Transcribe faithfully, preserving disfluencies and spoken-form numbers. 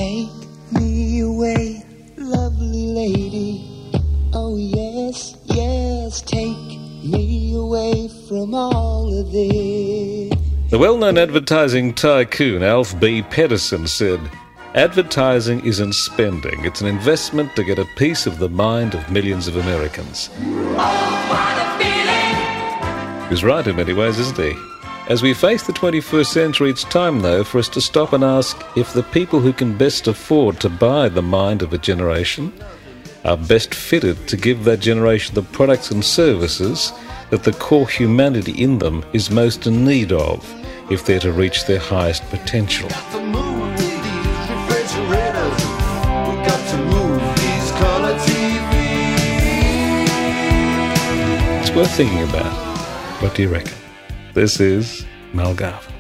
Take me away, lovely lady. Oh yes, yes, take me away from all of this. The well-known advertising tycoon Alf B. Pedersen said, "Advertising isn't spending, it's an investment to get a piece of the mind of millions of Americans." He's right in many ways, isn't he? As we face the twenty-first century, it's time, though, for us to stop and ask if the people who can best afford to buy the mind of a generation are best fitted to give that generation the products and services that the core humanity in them is most in need of if they're to reach their highest potential. It's worth thinking about. What do you reckon? This is Mel Garvin.